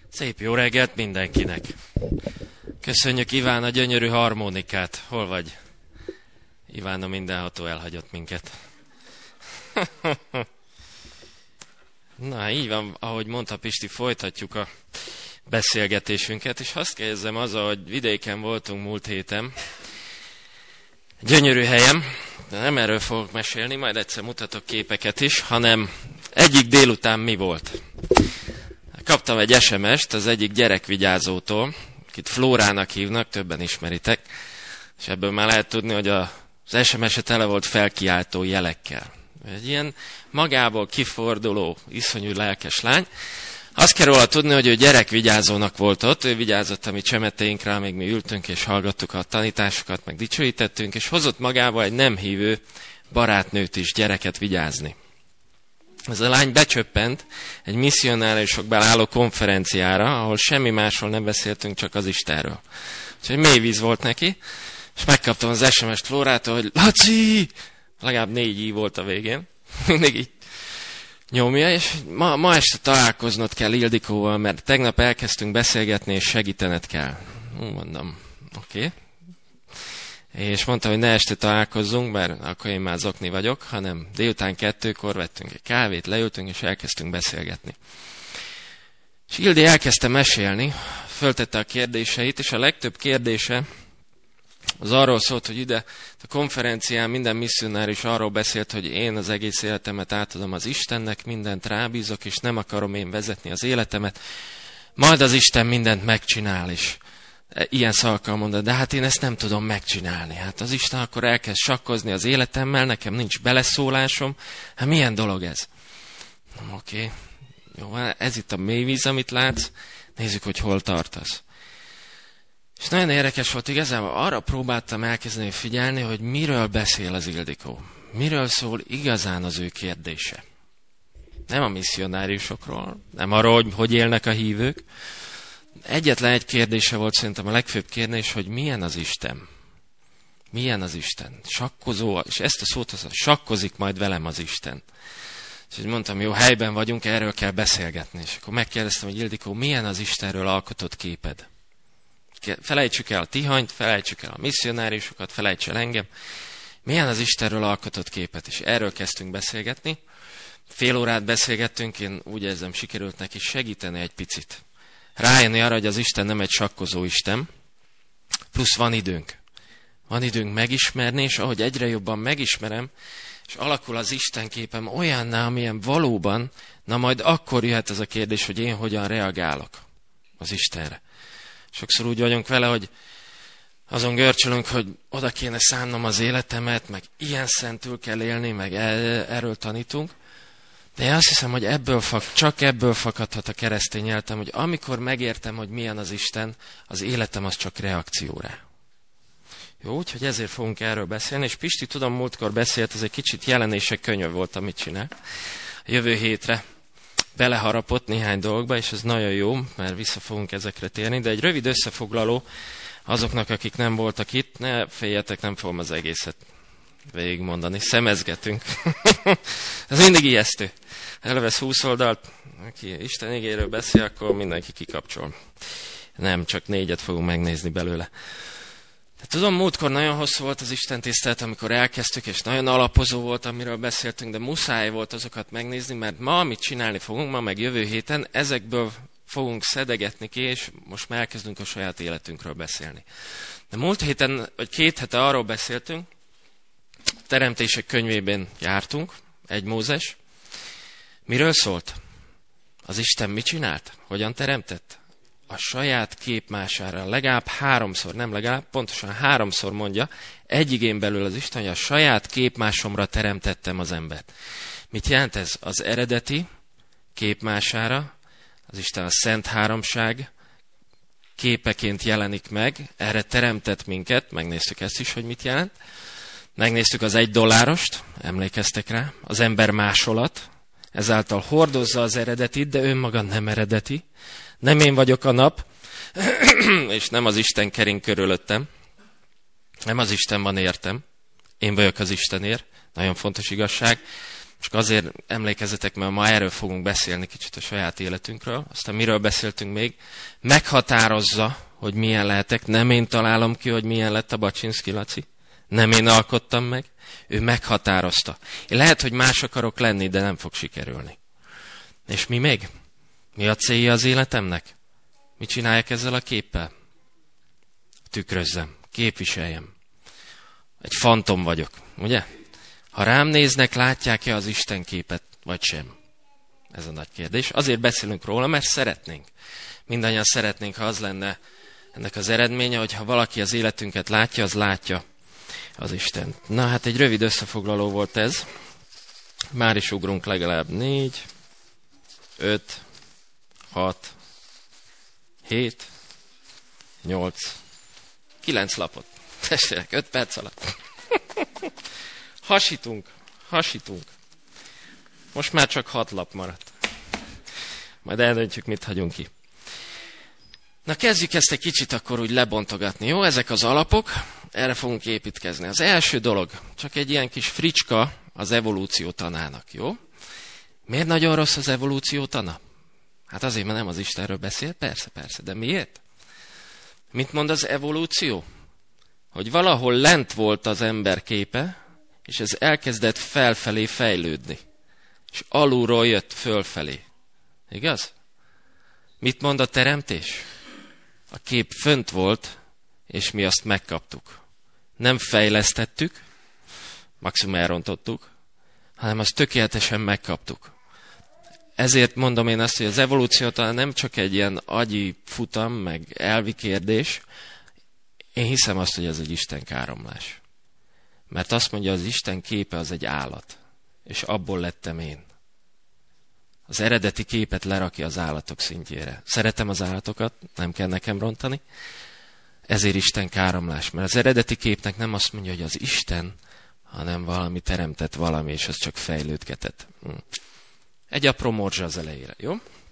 Szép jó reggelt mindenkinek! Köszönjük Iván a gyönyörű harmonikát. Hol vagy? Iván a mindenható elhagyott minket. Na, így van, ahogy mondta Pisti, folytatjuk a beszélgetésünket, és azt kezdem azzal, hogy vidéken voltunk múlt héten. Gyönyörű helyem, de nem erről fogok mesélni, majd egyszer mutatok képeket is, hanem egyik délután mi volt. Kaptam egy SMS-t az egyik gyerekvigyázótól, akit Flórának hívnak, többen ismeritek, és ebből már lehet tudni, hogy az SMS-e tele volt felkiáltó jelekkel. Egy ilyen magából kiforduló, iszonyú lelkes lány. Azt kell róla tudni, hogy ő gyerekvigyázónak volt ott, ő vigyázott a mi csemetéinkre, amíg mi ültünk és hallgattuk a tanításokat, meg dicsőítettünk, és hozott magával egy nem hívő barátnőt is gyereket vigyázni. Ez a lány becsöppent egy misszionáriusokból álló konferenciára, ahol semmi másról nem beszéltünk, csak az Istenről. Úgyhogy mély víz volt neki, és megkaptam az SMS-t Flórától, hogy Laci! Legalább 4 i volt a végén. Mindig így nyomja, és ma este találkoznod kell Ildikóval, mert tegnap elkezdtünk beszélgetni, és segítened kell. Mondom, oké. És mondta, hogy ne este találkozzunk, mert akkor én már zokni vagyok, hanem délután 2-kor vettünk egy kávét, leültünk, és elkezdtünk beszélgetni. És Ildi elkezdte mesélni, föltette a kérdéseit, és a legtöbb kérdése az arról szólt, hogy ide a konferencián minden misszionáris arról beszélt, hogy én az egész életemet átadom az Istennek, mindent rábízok, és nem akarom én vezetni az életemet, majd az Isten mindent megcsinál is. Ilyen szavakkal mondod, de hát én ezt nem tudom megcsinálni. Hát az Isten akkor elkezd sakkozni az életemmel, nekem nincs beleszólásom. Hát milyen dolog ez? Oké. Jó, ez itt a mélyvíz, amit látsz. Nézzük, hogy hol tartasz. És nagyon érdekes volt, igazából arra próbáltam elkezdeni figyelni, hogy miről beszél az Ildikó. Miről szól igazán az ő kérdése. Nem a misszionáriusokról, nem arról, hogy élnek a hívők. Egyetlen egy kérdése volt szerintem a legfőbb kérdés, hogy milyen az Isten. Milyen az Isten? Sakkozó, és ezt a szót az, sakkozik majd velem az Isten. És így mondtam, jó, helyben vagyunk, erről kell beszélgetni. És akkor megkérdeztem, hogy Ildikó, milyen az Istenről alkotott képed? Felejtsük el a tihanyt, felejtsük el a misszionáriusokat, felejts el engem. Milyen az Istenről alkotott képet? És erről kezdtünk beszélgetni. Fél órát beszélgettünk, én úgy érzem, sikerült neki segíteni egy picit. Rájönni arra, hogy az Isten nem egy sakkozó Isten, plusz van időnk. Van időnk megismerni, és ahogy egyre jobban megismerem, és alakul az Isten képem olyanná, amilyen valóban, na majd akkor jöhet ez a kérdés, hogy én hogyan reagálok az Istenre. Sokszor úgy vagyunk vele, hogy azon görcsölünk, hogy oda kéne szánnom az életemet, meg ilyen szentül kell élni, meg erről tanítunk. De én azt hiszem, hogy csak ebből fakadhat a keresztény életem, hogy amikor megértem, hogy milyen az Isten, az életem az csak reakció rá. Jó, úgyhogy ezért fogunk erről beszélni, és Pisti, tudom, múltkor beszélt, ez egy kicsit jelenések könyve volt, amit csinál. A jövő hétre beleharapott néhány dolgba, és ez nagyon jó, mert vissza fogunk ezekre térni, de egy rövid összefoglaló azoknak, akik nem voltak itt, ne féljetek, nem fogom az egészet végigmondani. Szemezgetünk. Ez mindig ijesztő. Elvesz 20 oldalt, aki Isten igéről beszél, akkor mindenki kikapcsol. Nem, csak 4-et fogunk megnézni belőle. De tudom, múltkor nagyon hosszú volt az Isten tisztelet, amikor elkezdtük, és nagyon alapozó volt, amiről beszéltünk, de muszáj volt azokat megnézni, mert ma, amit csinálni fogunk, ma meg jövő héten, ezekből fogunk szedegetni ki, és most már elkezdünk a saját életünkről beszélni. De múlt héten, vagy 2 hete arról beszéltünk, Teremtések könyvében jártunk, 1 Mózes. Miről szólt? Az Isten mit csinált? Hogyan teremtett? A saját képmására legalább 3-szor, nem legalább, pontosan 3-szor mondja, egy igén belül az Isten, hogy a saját képmásomra teremtettem az embert. Mit jelent ez? Az eredeti képmására, az Isten a Szent Háromság képeként jelenik meg, erre teremtett minket, megnéztük ezt is, hogy mit jelent. Megnéztük az $1, emlékeztek rá, az ember másolat, ezáltal hordozza az eredetit, de önmaga nem eredeti. Nem én vagyok a nap, és nem az Isten kering körülöttem. Nem az Isten van értem. Én vagyok az Istenért. Nagyon fontos igazság. Csak azért emlékezzetek, mert ma erről fogunk beszélni kicsit a saját életünkről. Aztán miről beszéltünk még? Meghatározza, hogy milyen lehetek. Nem én találom ki, hogy milyen lett a Baczynszky Laci. Nem én alkottam meg. Ő meghatározta. Én lehet, hogy más akarok lenni, de nem fog sikerülni. És mi még? Mi a célja az életemnek? Mit csináljak ezzel a képpel? Tükrözzem, képviseljem. Egy fantom vagyok, ugye? Ha rám néznek, látják-e az Isten képet, vagy sem? Ez a nagy kérdés. Azért beszélünk róla, mert szeretnénk. Mindannyian szeretnénk, ha az lenne ennek az eredménye, hogy ha valaki az életünket látja, az látja az Istent. Na hát egy rövid összefoglaló volt ez. Már is ugrunk legalább 4, 5, 6, 7, 8, 9 lapot. Testvérek, 5 perc alatt. Hasítunk. Most már csak 6 lap maradt. Majd eldöntjük, mit hagyunk ki. Na kezdjük ezt egy kicsit akkor úgy lebontogatni, jó? Ezek az alapok, erre fogunk építkezni. Az első dolog, csak egy ilyen kis fricska az evolúció tanának, jó? Miért nagyon rossz az evolúció tana? Hát azért, mert nem az Istenről beszél, persze, de miért? Mit mond az evolúció? Hogy valahol lent volt az ember képe, és ez elkezdett felfelé fejlődni. És alulról jött fölfelé. Igaz? Mit mond a teremtés? A kép fönt volt, és mi azt megkaptuk. Nem fejlesztettük, maximum elrontottuk, hanem azt tökéletesen megkaptuk. Ezért mondom én azt, hogy az evolúció talán nem csak egy ilyen agyi futam, meg elvi kérdés. Én hiszem azt, hogy ez egy Isten káromlás. Mert azt mondja, az Isten képe az egy állat. És abból lettem én. Az eredeti képet lerakja az állatok szintjére. Szeretem az állatokat, nem kell nekem rontani. Ezért Isten káromlás. Mert az eredeti képnek nem azt mondja, hogy az Isten, hanem valami teremtett valami, és az csak fejlődgetett. Egy apró morzsa az elejére, jó?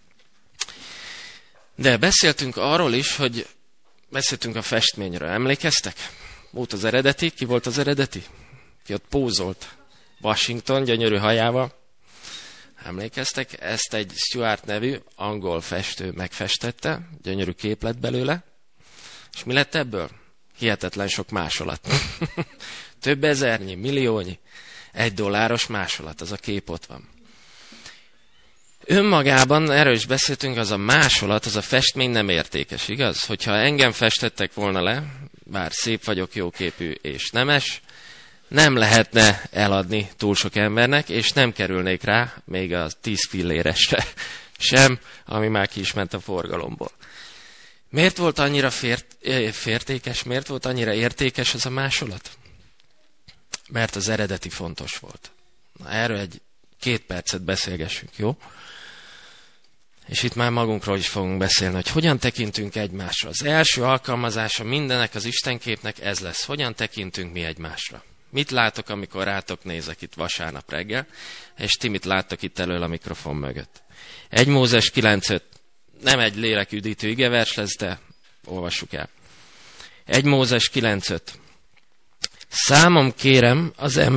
De beszéltünk arról is, hogy beszéltünk a festményről. Emlékeztek? Volt az eredeti. Ki volt az eredeti? Ki ott pózolt? Washington gyönyörű hajával. Emlékeztek? Ezt egy Stuart nevű angol festő megfestette. Gyönyörű kép lett belőle. És mi lett ebből? Hihetetlen sok másolat. Több ezernyi, milliónyi. $1 másolat. Az a kép ott van. Önmagában, erről is beszéltünk, az a másolat, az a festmény nem értékes, igaz? Hogyha engem festettek volna le, bár szép vagyok, jóképű és nemes, nem lehetne eladni túl sok embernek, és nem kerülnék rá még a 10 filléresre sem, ami már ki is ment a forgalomból. Miért volt annyira fértékes, miért volt annyira értékes ez a másolat? Mert az eredeti fontos volt. Na, erről 2 percet beszélgessünk, jó? És itt már magunkról is fogunk beszélni, hogy hogyan tekintünk egymásra. Az első alkalmazása mindenek az Istenképnek ez lesz. Hogyan tekintünk mi egymásra? Mit látok, amikor rátok nézek itt vasárnap reggel, és ti mit láttok itt elől a mikrofon mögött? 1 Mózes 9:5. Nem egy léleküdítő igevers lesz, de olvassuk el. 1 Mózes 9:5. Számon kérem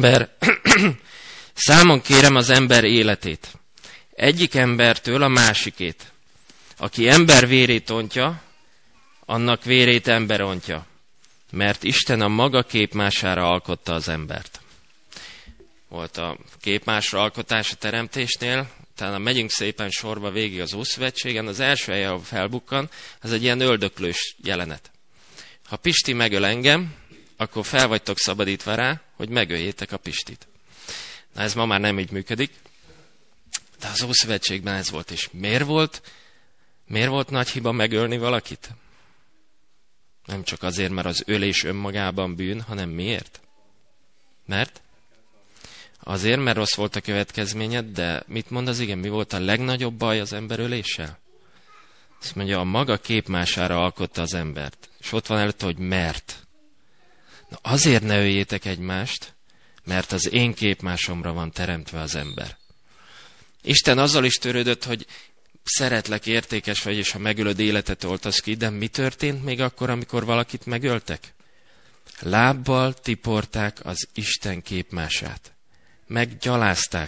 az ember életét. Egyik embertől a másikét. Aki ember vérét ontja, annak vérét ember ontja. Mert Isten a maga képmására alkotta az embert. Volt a képmásra alkotás a teremtésnél, utána megyünk szépen sorba végig az Ószövetségen. Az első helye, ahol felbukkan, az egy ilyen öldöklős jelenet. Ha Pisti megöl engem, akkor fel vagytok szabadítva rá, hogy megöljétek a Pistit. Na ez ma már nem így működik, de az Ószövetségben ez volt. És miért volt nagy hiba megölni valakit? Nem csak azért, mert az ölés önmagában bűn, hanem miért? Mert? Azért, mert rossz volt a következményed, de mit mond az ige? Mi volt a legnagyobb baj az ember öléssel? Azt mondja, a maga képmására alkotta az embert. És ott van előtte, hogy mert. Na azért ne öljétek egymást, mert az én képmásomra van teremtve az ember. Isten azzal is törődött, hogy szeretlek, értékes vagy, és ha megölöd, életet oltasz ki, de mi történt még akkor, amikor valakit megöltek? Lábbal tiporták az Isten képmását. Meggyalázták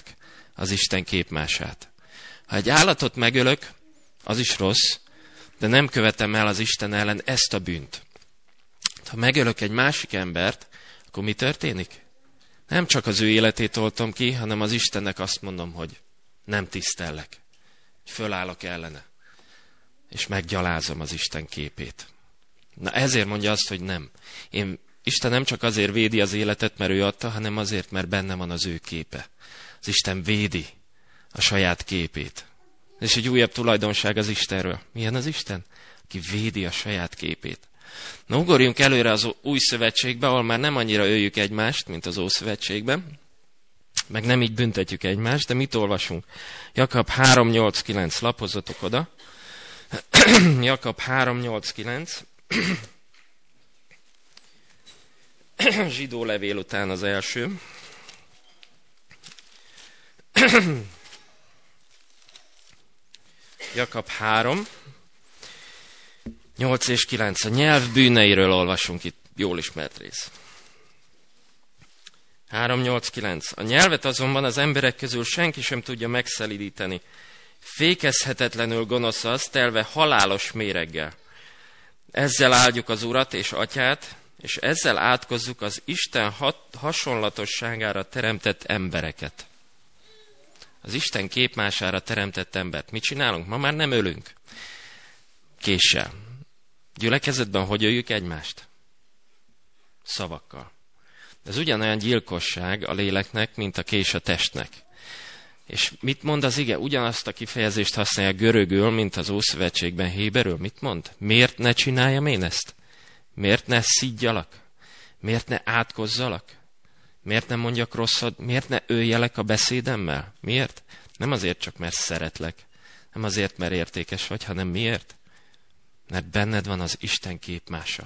az Isten képmását. Ha egy állatot megölök, az is rossz, de nem követem el az Isten ellen ezt a bűnt. Ha megölök egy másik embert, akkor mi történik? Nem csak az ő életét oltom ki, hanem az Istennek azt mondom, hogy nem tisztellek. Fölállok ellene. És meggyalázom az Isten képét. Na ezért mondja azt, hogy nem. Isten nem csak azért védi az életet, mert ő adta, hanem azért, mert benne van az ő képe. Az Isten védi a saját képét. És egy újabb tulajdonság az Istenről. Milyen az Isten? Aki védi a saját képét. Na ugorjunk előre az új szövetségbe, ahol már nem annyira öljük egymást, mint az Ószövetségben. Meg nem így büntetjük egymást, de mit olvasunk? Jakab 3.8.9, lapozzatok oda. Jakab 3.8.9. Zsidó levél után az első. Jakab 3, 8 és 9. A nyelv bűneiről olvasunk itt, jól ismert rész. 3, 8, 9. A nyelvet azonban az emberek közül senki sem tudja megszelídíteni. Fékezhetetlenül gonosz az, telve halálos méreggel. Ezzel áldjuk az Urat és Atyát, és ezzel átkozzuk az Isten hasonlatosságára teremtett embereket. Az Isten képmására teremtett embert. Mit csinálunk? Ma már nem ölünk. Késsel. Gyülekezetben hogy öljük egymást? Szavakkal. Ez ugyanolyan gyilkosság a léleknek, mint a kés a testnek. És mit mond az ige? Ugyanazt a kifejezést használja görögül, mint az Ószövetségben héberül. Mit mond? Miért ne csináljam én ezt? Miért ne szidjalak? Miért ne átkozzalak? Miért nem mondjak rosszat? Miért ne öljelek a beszédemmel? Miért? Nem azért csak, mert szeretlek. Nem azért, mert értékes vagy, hanem miért? Mert benned van az Isten képmása.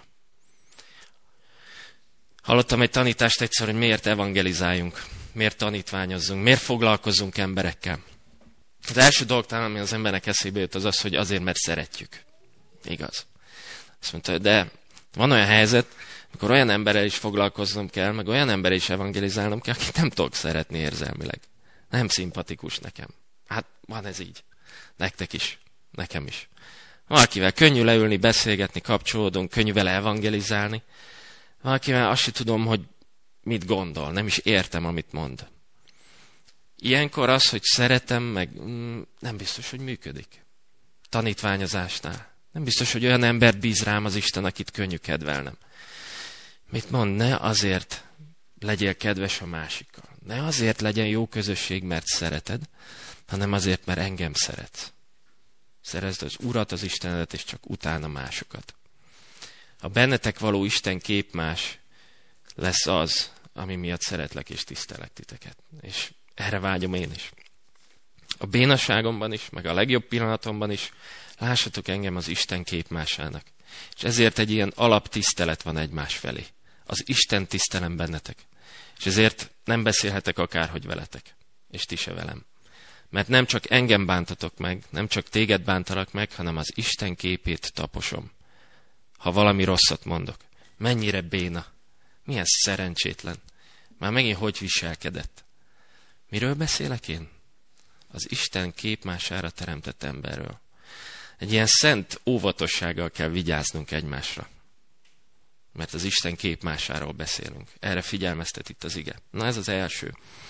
Hallottam egy tanítást egyszer, hogy miért evangelizáljunk, miért tanítványozzunk, miért foglalkozunk emberekkel. Az első dolog talán, ami az embernek eszébe jött, az az, hogy azért, mert szeretjük. Igaz. Azt mondta, de van olyan helyzet, amikor olyan emberrel is foglalkoznom kell, meg olyan emberrel is evangelizálnom kell, akit nem tudok szeretni érzelmileg. Nem szimpatikus nekem. Hát van ez így. Nektek is. Nekem is. Valakivel könnyű leülni, beszélgetni, kapcsolódunk, könnyű vele evangelizálni. Valakivel azt sem tudom, hogy mit gondol, nem is értem, amit mond. Ilyenkor az, hogy szeretem, meg nem biztos, hogy működik. Tanítványozásnál. Nem biztos, hogy olyan embert bíz rám az Isten, akit könnyű kedvelnem. Mit mond? Ne azért legyél kedves a másikkal. Ne azért legyen jó közösség, mert szereted, hanem azért, mert engem szeretsz. Szerezd az Urat, az Istenedet, és csak utána másokat. A bennetek való Isten képmás lesz az, ami miatt szeretlek és tisztelek titeket. És erre vágyom én is. A bénaságomban is, meg a legjobb pillanatomban is lássatok engem az Isten képmásának. És ezért egy ilyen alaptisztelet van egymás felé. Az Isten tisztelem bennetek. És ezért nem beszélhetek akárhogy veletek. És ti se velem. Mert nem csak engem bántatok meg, nem csak téged bántalak meg, hanem az Isten képét taposom. Ha valami rosszat mondok. Mennyire béna. Milyen szerencsétlen. Már megint hogy viselkedett. Miről beszélek én? Az Isten képmására teremtett emberről. Egy ilyen szent óvatossággal kell vigyáznunk egymásra. Mert az Isten képmásáról beszélünk. Erre figyelmeztet itt az ige. Na ez az első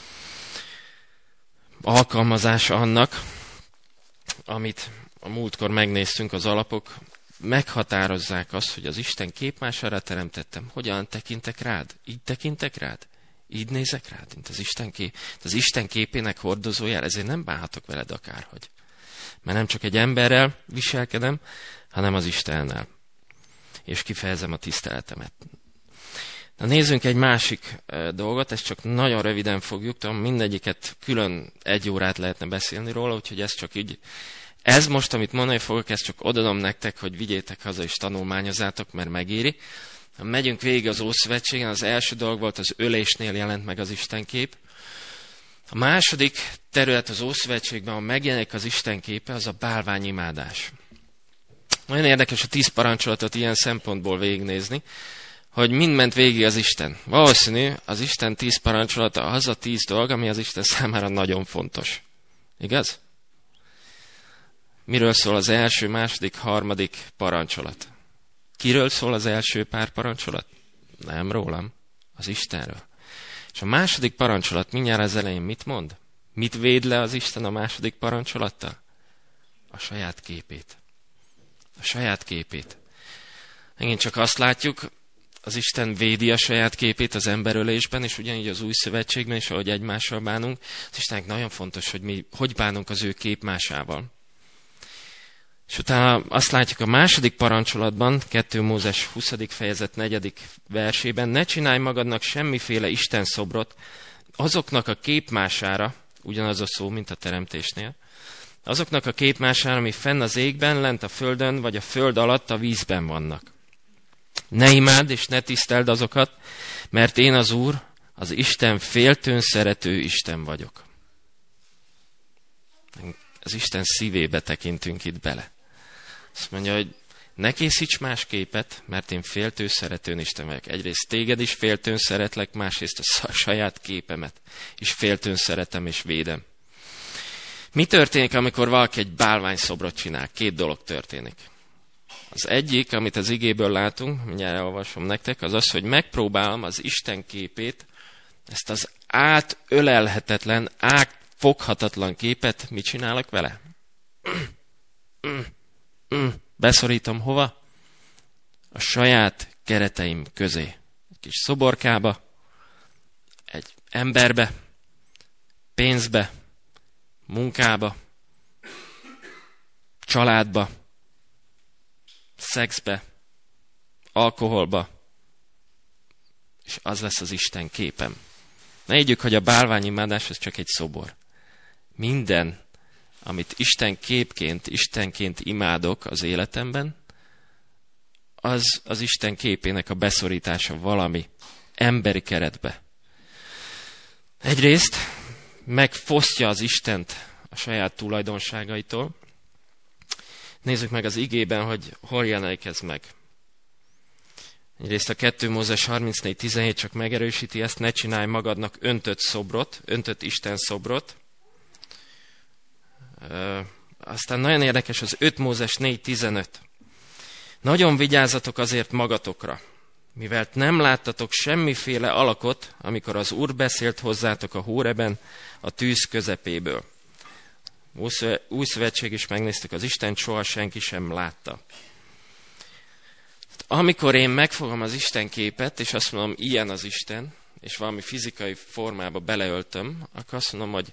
alkalmazása annak, amit a múltkor megnéztünk, az alapok meghatározzák azt, hogy az Isten képmására teremtettem. Hogyan tekintek rád? Így tekintek rád? Így nézek rád, mint az Isten kép. Az Isten képének hordozójára, ezért nem bánhatok veled akárhogy. Mert nem csak egy emberrel viselkedem, hanem az Istennel. És kifejezem a tiszteletemet. Na nézzünk egy másik dolgot, ezt csak nagyon röviden fogjuk, tudom, mindegyiket külön 1 órát lehetne beszélni róla, úgyhogy ez csak így. Ez most, amit mondani fogok, ezt csak odadom nektek, hogy vigyétek haza és tanulmányozzátok, mert megéri. Ha megyünk végig az Ószövetségen, az első dolog volt, az ölésnél jelent meg az Istenkép. A második terület az Ószövetségben, ahol megjelenik az Isten képe, az a bálványimádás. Nagyon érdekes a 10 parancsolatot ilyen szempontból végignézni, hogy mind ment végig az Isten. Valószínű, az Isten 10 parancsolata az a 10 dolog, ami az Isten számára nagyon fontos. Igaz? Miről szól az első, második, harmadik parancsolat? Kiről szól az első pár parancsolat? Nem rólam, az Istenről. És a második parancsolat mindjárt az elején mit mond? Mit véd le az Isten a második parancsolattal? A saját képét. A saját képét. Megint csak azt látjuk, az Isten védi a saját képét az emberölésben, és ugyanígy az új szövetségben is, ahogy egymással bánunk, az Istennek nagyon fontos, hogy mi hogy bánunk az ő képmásával. És utána azt látjuk a második parancsolatban, 2 Mózes 20. fejezet 4. versében, ne csinálj magadnak semmiféle Isten szobrot, azoknak a képmására, ugyanaz a szó, mint a teremtésnél, azoknak a képmására, ami fenn az égben, lent a földön, vagy a föld alatt a vízben vannak. Ne imádd és ne tiszteld azokat, mert én az Úr, az Isten féltőn szerető Isten vagyok. Az Isten szívébe tekintünk itt bele. Azt mondja, hogy ne készíts más képet, mert én féltő szeretőn Isten vagyok. Egyrészt téged is féltőn szeretlek, másrészt a saját képemet is féltőn szeretem és védem. Mi történik, amikor valaki egy bálványszobrot csinál? 2 dolog történik. Az egyik, amit az igéből látunk, mindjárt elolvasom nektek, az az, hogy megpróbálom az Isten képét, ezt az átölelhetetlen, átfoghatatlan képet, mit csinálok vele? Beszorítom hova? A saját kereteim közé. Egy kis szoborkába, egy emberbe, pénzbe, munkába, családba, szexbe, alkoholba, és az lesz az Isten képem. Ne higgyük, hogy a bálványimádás az csak egy szobor. Minden, amit Isten képként, Istenként imádok az életemben, az az Isten képének a beszorítása valami emberi keretbe. Egyrészt megfosztja az Istent a saját tulajdonságaitól. Nézzük meg az igében, hogy hol jelenik ez meg. Egyrészt a 2 Mózes 34.17 csak megerősíti ezt, ne csinálj magadnak öntött szobrot, öntött Isten szobrot. Aztán nagyon érdekes az 5 Mózes 4.15. Nagyon vigyázzatok azért magatokra, mivel nem láttatok semmiféle alakot, amikor az Úr beszélt hozzátok a Hóreben a tűz közepéből. Új szövetség is megnéztük, az Isten soha senki sem látta. Amikor én megfogom az Isten képet, és azt mondom, ilyen az Isten, és valami fizikai formába beleöltöm, akkor azt mondom, hogy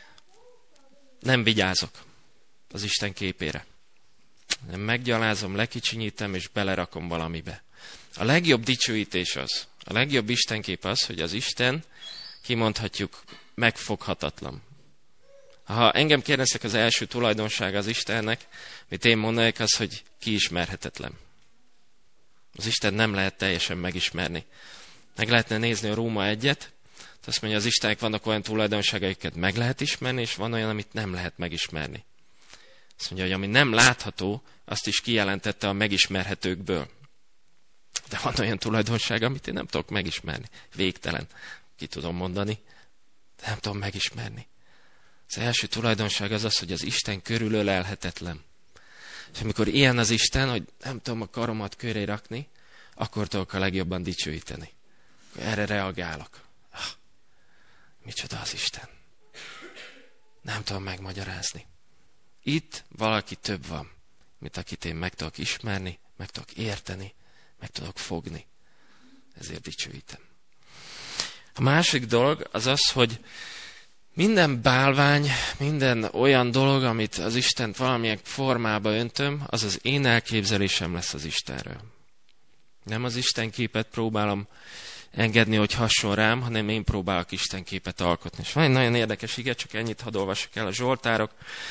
nem vigyázok az Isten képére. Nem meggyalázom, lekicsinyítem, és belerakom valamibe. A legjobb dicsőítés az, a legjobb Istenkép az, hogy az Isten, kimondhatjuk, megfoghatatlan. Ha engem kérdeztek, az első tulajdonsága az Istennek, mit én mondanék, az, hogy kiismerhetetlen. Az Isten nem lehet teljesen megismerni. Meg lehetne nézni a Róma 1-et, azt mondja, az Istennek vannak olyan tulajdonságaikat meg lehet ismerni, és van olyan, amit nem lehet megismerni. Azt mondja, hogy ami nem látható, azt is kijelentette a megismerhetőkből. De van olyan tulajdonság, amit én nem tudok megismerni. Végtelen. Ki tudom mondani, de nem tudom megismerni. Az első tulajdonság az az, hogy az Isten körülölelhetetlen. És amikor ilyen az Isten, hogy nem tudom a karomat köré rakni, akkor tudok a legjobban dicsőíteni. Erre reagálok. Micsoda az Isten. Nem tudom megmagyarázni. Itt valaki több van, mint akit én meg tudok ismerni, meg tudok érteni, meg tudok fogni. Ezért dicsőítem. A másik dolog az az, hogy minden bálvány, minden olyan dolog, amit az Istent valamilyen formába öntöm, az az én elképzelésem lesz az Istenről. Nem az Isten képet próbálom engedni, hogy hasson rám, hanem én próbálok Isten képet alkotni. És van egy nagyon érdekes ige, csak ennyit hadd olvasok el. A Zsoltárok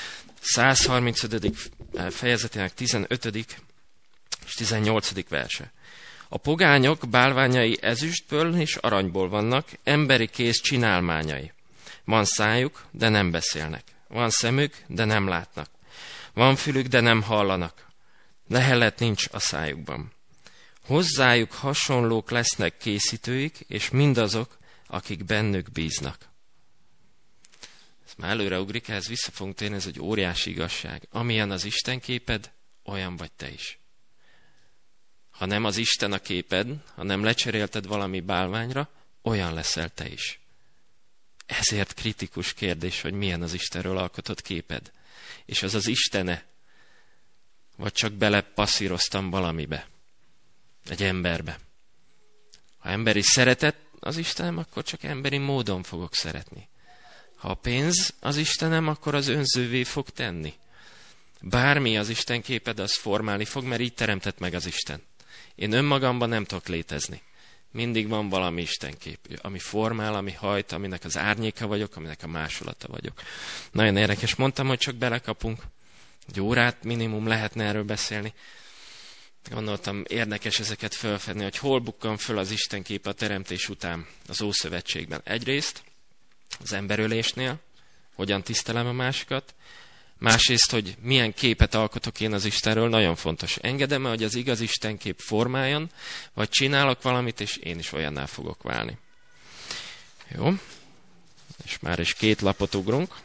135. fejezetének 15. és 18. verse. A pogányok bálványai ezüstből és aranyból vannak, emberi kéz csinálmányai. Van szájuk, de nem beszélnek. Van szemük, de nem látnak. Van fülük, de nem hallanak. Lehelet nincs a szájukban. Hozzájuk hasonlók lesznek készítőik, és mindazok, akik bennük bíznak. Ez már előre ugrik, ehhez vissza fogunk térni, ez egy óriási igazság. Amilyen az Isten képed, olyan vagy te is. Ha nem az Isten a képed, ha nem lecserélted valami bálványra, olyan leszel te is. Ezért kritikus kérdés, hogy milyen az Istenről alkotott képed. És az az Istene, vagy csak belepasszíroztam valamibe, egy emberbe. Ha emberi szeretet az Istenem, akkor csak emberi módon fogok szeretni. Ha a pénz az Istenem, akkor az önzővé fog tenni. Bármi az Isten képed, az formálni fog, mert így teremtett meg az Isten. Én önmagamban nem tudok létezni. Mindig van valami istenkép, ami formál, ami hajt, aminek az árnyéka vagyok, aminek a másolata vagyok. Nagyon érdekes. Mondtam, hogy csak belekapunk. Egy órát minimum lehetne erről beszélni. Gondoltam, érdekes ezeket felfedni, hogy hol bukkan föl az istenkép a teremtés után az Ószövetségben. Egyrészt az emberölésnél, hogyan tisztelem a másikat. Másrészt, hogy milyen képet alkotok én az Istenről, nagyon fontos. Engedem-e, hogy az igaz Istenkép formáljon, vagy csinálok valamit, és én is olyanná fogok válni. Jó, és már is 2 lapot ugrunk.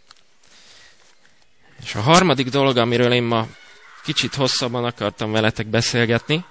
És a harmadik dolog, amiről én ma kicsit hosszabban akartam veletek beszélgetni,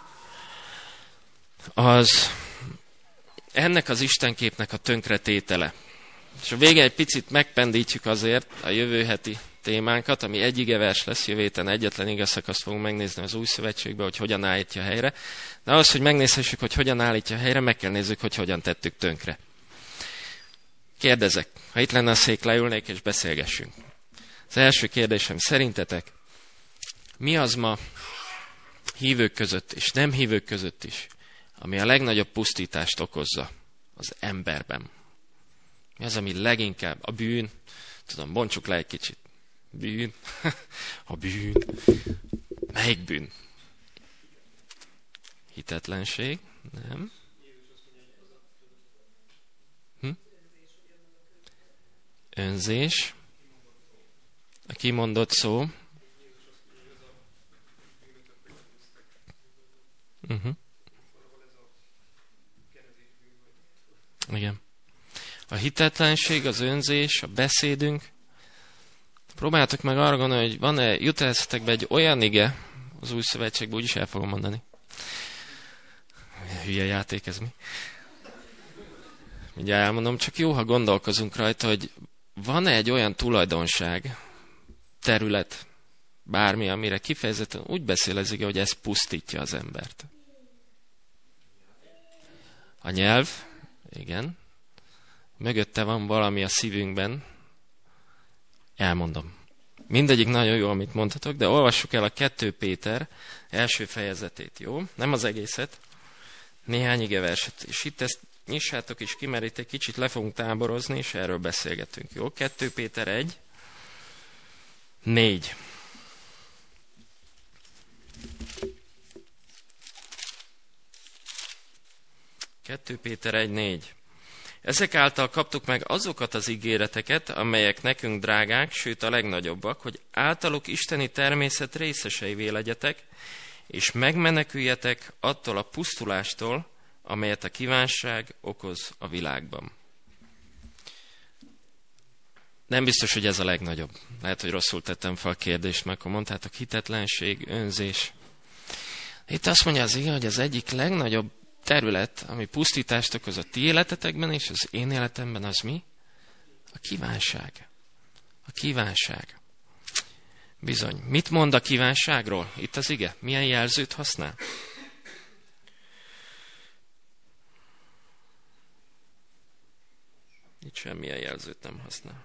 az ennek az Istenképnek a tönkretétele. És a végén egy picit megpendítjük azért a jövő heti témánkat, ami egy igevers lesz, jövő héten egyetlen igeszakaszt fogunk megnézni az Új Szövetségben, hogy hogyan állítja helyre. De ahhoz, hogy megnézhessük, hogy hogyan állítja helyre, meg kell nézzük, hogy hogyan tettük tönkre. Kérdezek, ha itt lenne a szék, leülnék és beszélgessünk. Az első kérdésem, szerintetek mi az ma hívők között és nem hívők között is, ami a legnagyobb pusztítást okozza az emberben? Mi az, ami leginkább a bűn? Tudom, bontsuk le egy kicsit. Bűn. A bűn. Melyik bűn? Hitetlenség? Nem. Önzés. A kimondott szó. Igen. A hitetlenség, az önzés, a beszédünk. Próbáljátok meg arra gondolni, hogy van-e, jut eszetekbe egy olyan ige az Új Szövetségben, úgyis el fogom mondani. Hülye játék ez mi. Mindjárt elmondom, csak jó, ha gondolkozunk rajta, hogy van-e egy olyan tulajdonság, terület, bármi, amire kifejezetten úgy beszél az ige, hogy ez pusztítja az embert. A nyelv, igen. Mögötte van valami a szívünkben. Elmondom. Mindegyik nagyon jó, amit mondhatok, de olvassuk el a 2 Péter első fejezetét, jó? Nem az egészet, néhány igeverset. És itt ezt nyissátok is ki, mert itt egy kicsit le fogunk táborozni, és erről beszélgetünk, jó? 2 Péter 1, 4. Péter 1, 4. Ezek által kaptuk meg azokat az ígéreteket, amelyek nekünk drágák, sőt a legnagyobbak, hogy általuk isteni természet részeseivé legyetek, és megmeneküljetek attól a pusztulástól, amelyet a kívánság okoz a világban. Nem biztos, hogy ez a legnagyobb. Lehet, hogy rosszul tettem fel a kérdést, mert akkor mondtátok hitetlenség, önzés. Itt azt mondja az ige, hogy az egyik legnagyobb terület, ami pusztítást okoz a ti életetekben és az én életemben, az mi? A kívánság. A kívánság. Bizony. Mit mond a kívánságról? Itt az ige. Milyen jelzőt használ? Itt semmilyen jelzőt nem használ.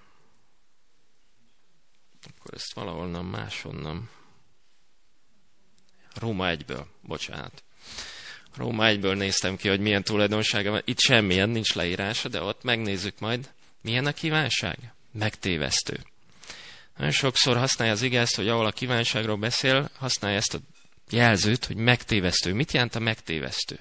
Akkor ezt valahol máshonnan. Róma 1-ből. Bocsánat. Róma 1-ből néztem ki, hogy milyen tulajdonsága van. Itt semmilyen, nincs leírása, de ott megnézzük majd. Milyen a kívánság? Megtévesztő. Nagyon sokszor használja az ige ezt, hogy ahol a kívánságról beszél, használja ezt a jelzőt, hogy megtévesztő. Mit jelent a megtévesztő?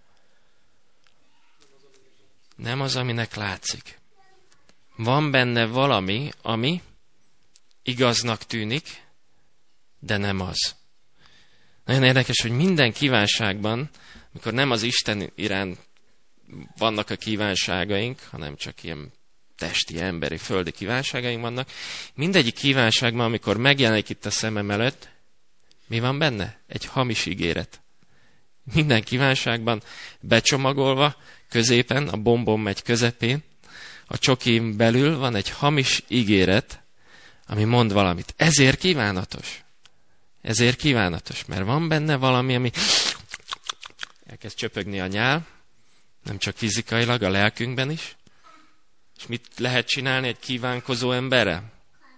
Nem az, aminek látszik. Van benne valami, ami igaznak tűnik, de nem az. Nagyon érdekes, hogy minden kívánságban, amikor nem az Isten iránt vannak a kívánságaink, hanem csak ilyen testi, emberi, földi kívánságaink vannak, mindegyik kívánságban, amikor megjelenik itt a szemem előtt, mi van benne? Egy hamis ígéret. Minden kívánságban becsomagolva, középen, a bombom megy közepén, a csokim belül van egy hamis ígéret, ami mond valamit. Ezért kívánatos. Ezért kívánatos, mert van benne valami, ami elkezd csöpögni a nyál, nem csak fizikailag, a lelkünkben is. És mit lehet csinálni egy kívánkozó emberrel?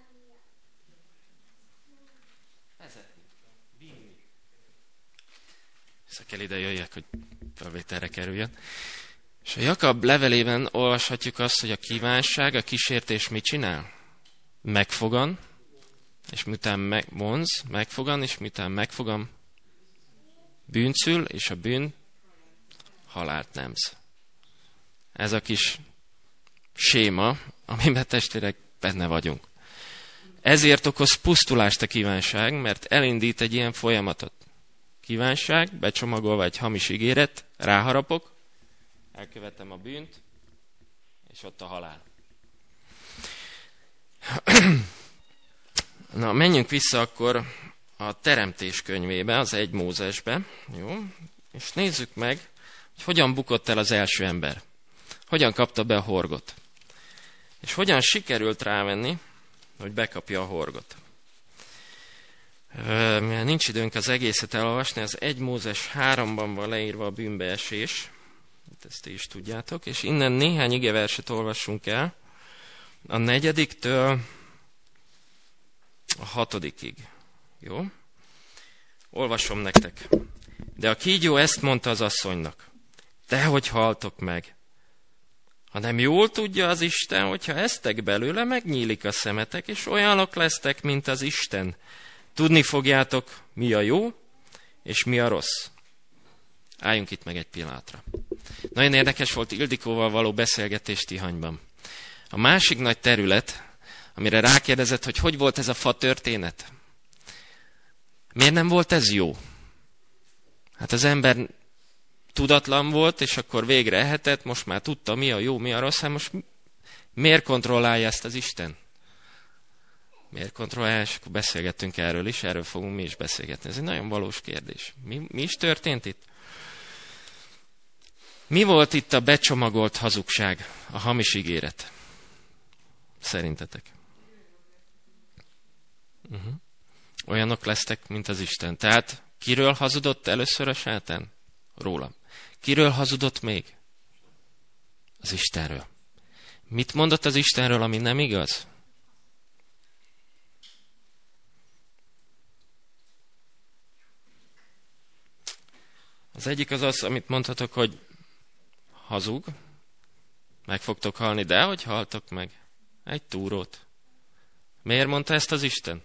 Vissza kell ide jöjjek, hogy felvételre kerüljön. És a Jakab levelében olvashatjuk azt, hogy a kívánság, a kísértés mit csinál? Megfogan, és miután megfogan, és miután megfogam, bűncül, és a bűn halált nemz. Ez a kis séma, amiben testvérek benne vagyunk. Ezért okoz pusztulást a kívánság, mert elindít egy ilyen folyamatot. Kívánság, becsomagolva egy hamis ígéret, ráharapok, elkövetem a bűnt, és ott a halál. Na, menjünk vissza akkor a Teremtés könyvébe, az 1 Mózesbe, jó? És nézzük meg, hogy hogyan bukott el az első ember. Hogyan kapta be a horgot. És hogyan sikerült rávenni, hogy bekapja a horgot. Mivel nincs időnk az egészet elolvasni, az 1 Mózes 3-ban van leírva a bűnbeesés, ezt ti is tudjátok, és innen néhány igeverset olvassunk el, a 4-től a 6-ig. Jó? Olvasom nektek. De a kígyó ezt mondta az asszonynak. Dehogy haltok meg. Hanem jól tudja az Isten, hogyha esztek belőle, megnyílik a szemetek, és olyanok lesztek, mint az Isten. Tudni fogjátok, mi a jó, és mi a rossz. Álljunk itt meg egy pillanatra. Nagyon érdekes volt Ildikóval való beszélgetés Tihanyban. A másik nagy terület, amire rákérdezett, hogy volt ez a fa történet. Miért nem volt ez jó? Hát az ember tudatlan volt, és akkor végre ehetett, most már tudta, mi a jó, mi a rossz, hát most miért kontrollálja ezt az Isten? Miért kontrollálja? És akkor beszélgettünk erről is, erről fogunk mi is beszélgetni. Ez egy nagyon valós kérdés. Mi is történt itt? Mi volt itt a becsomagolt hazugság, a hamis ígéret? Szerintetek? Olyanok lesztek, mint az Isten. Tehát kiről hazudott először a sátán? Rólam. Kiről hazudott még? Az Istenről. Mit mondott az Istenről, ami nem igaz? Az egyik az az, amit mondhatok, hogy hazug, meg fogtok halni, de hogy haltok meg? Egy túrót. Miért mondta ezt az Isten?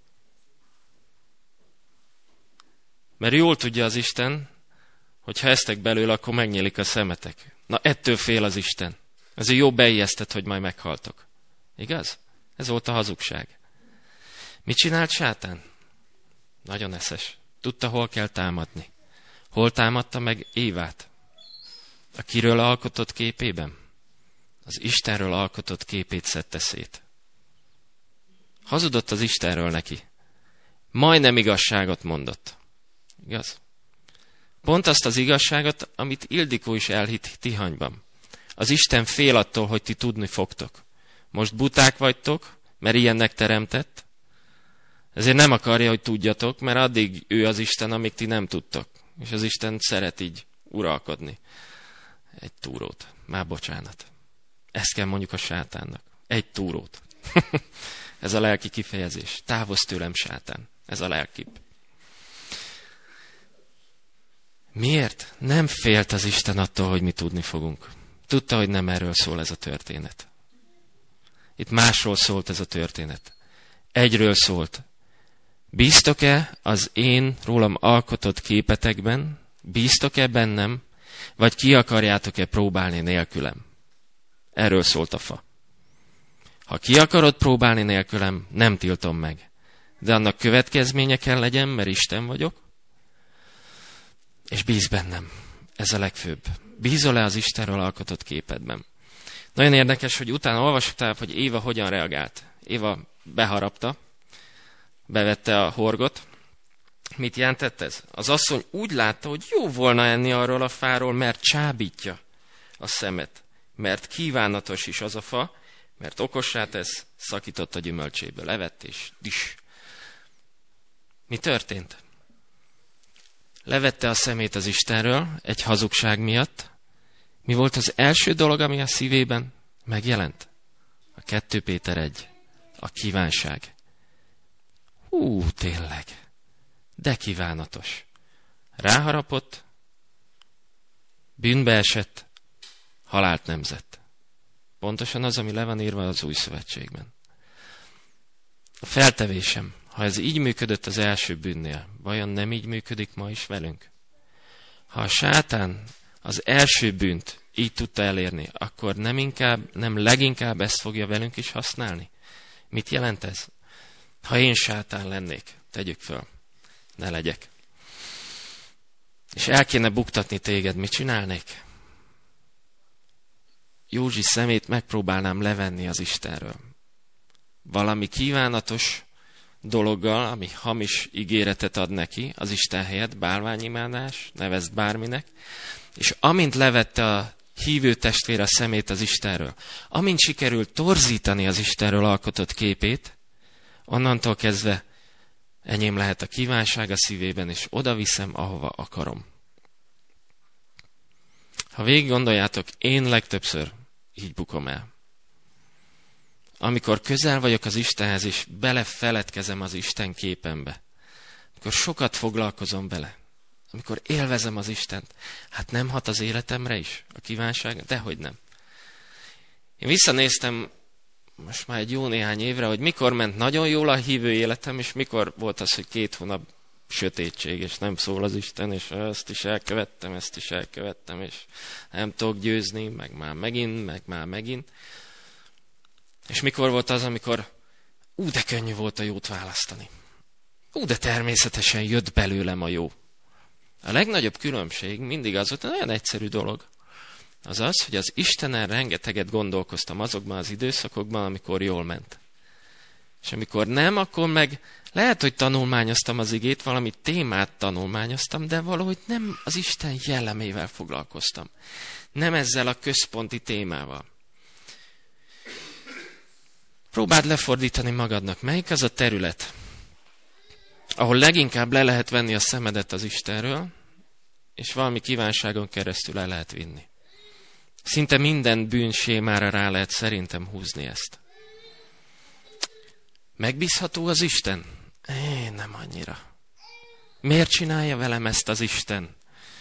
Mert jól tudja az Isten, hogy ha esztek belőle, akkor megnyílik a szemetek. Na, ettől fél az Isten. Ezért jó beijesztett, hogy majd meghaltok. Igaz? Ez volt a hazugság. Mit csinált sátán? Nagyon eszes. Tudta, hol kell támadni. Hol támadta meg Évát? A kiről alkotott képében? Az Istenről alkotott képét szedte szét. Hazudott az Istenről neki. Majdnem igazságot mondott. Igaz? Pont azt az igazságot, amit Ildikó is elhitt Tihanyban. Az Isten fél attól, hogy ti tudni fogtok. Most buták vagytok, mert ilyennek teremtett. Ezért nem akarja, hogy tudjatok, mert addig ő az Isten, amíg ti nem tudtok. És az Isten szeret így uralkodni. Egy túrót. Már bocsánat. Ezt kell mondjuk a sátánnak. Egy túrót. Ez a lelki kifejezés. Távozz tőlem, sátán. Ez a lelkibb. Miért? Nem félt az Isten attól, hogy mi tudni fogunk. Tudta, hogy nem erről szól ez a történet. Itt másról szólt ez a történet. Egyről szólt. Bíztok-e az én rólam alkotott képetekben? Bíztok-e bennem? Vagy ki akarjátok-e próbálni nélkülem? Erről szólt a fa. Ha ki akarod próbálni nélkülem, nem tiltom meg. De annak következménye kell legyen, mert Isten vagyok, és bíz bennem. Ez a legfőbb. Bízol-e az Istenről alkotott képedben? Nagyon érdekes, hogy utána olvastam, hogy Éva hogyan reagált. Éva beharapta, bevette a horgot. Mit jelentett ez? Az asszony úgy látta, hogy jó volna enni arról a fáról, mert csábítja a szemet, mert kívánatos is az a fa, mert okossá tesz, szakított a gyümölcséből, levett és dis. Mi történt? Levette a szemét az Istenről egy hazugság miatt. Mi volt az első dolog, ami a szívében megjelent? A 2 Péter 1. A kívánság. Tényleg. De kívánatos. Ráharapott, bűnbe esett, halált nemzett. Pontosan az, ami le van írva az Új Szövetségben. A feltevésem, ha ez így működött az első bűnnél, vajon nem így működik ma is velünk? Ha a sátán az első bűnt így tudta elérni, akkor nem leginkább ezt fogja velünk is használni? Mit jelent ez? Ha én sátán lennék, tegyük föl, ne legyek. És el kéne buktatni téged, mit csinálnék? Józsi szemét megpróbálnám levenni az Istenről. Valami kívánatos dologgal, ami hamis ígéretet ad neki, az Isten helyett, bálványimádás, nevezd bárminek, és amint levette a hívő testvér a szemét az Istenről, amint sikerült torzítani az Istenről alkotott képét, onnantól kezdve enyém lehet a kívánság a szívében, és oda viszem, ahova akarom. Ha végig gondoljátok, én legtöbbször így bukom el. Amikor közel vagyok az Istenhez, és belefeledkezem az Isten képembe, amikor sokat foglalkozom bele, amikor élvezem az Istent, hát nem hat az életemre is a kívánság? Dehogy nem. Én visszanéztem most már egy jó néhány évre, hogy mikor ment nagyon jól a hívő életem, és mikor volt az, hogy 2 hónap sötétség, és nem szól az Isten, és ezt is elkövettem, és nem tudok győzni, meg már megint. És mikor volt az, amikor de könnyű volt a jót választani. De természetesen jött belőlem a jó. A legnagyobb különbség mindig az volt, nagyon egyszerű dolog. Az az, hogy az Istenen rengeteget gondolkoztam azokban az időszakokban, amikor jól ment. És amikor nem, akkor meg lehet, hogy tanulmányoztam az igét, valami témát tanulmányoztam, de valahogy nem az Isten jellemével foglalkoztam. Nem ezzel a központi témával. Próbáld lefordítani magadnak, melyik az a terület, ahol leginkább le lehet venni a szemedet az Istenről, és valami kívánságon keresztül el lehet vinni. Szinte minden bűnsémára rá lehet szerintem húzni ezt. Megbízható az Isten? Nem annyira. Miért csinálja velem ezt az Isten?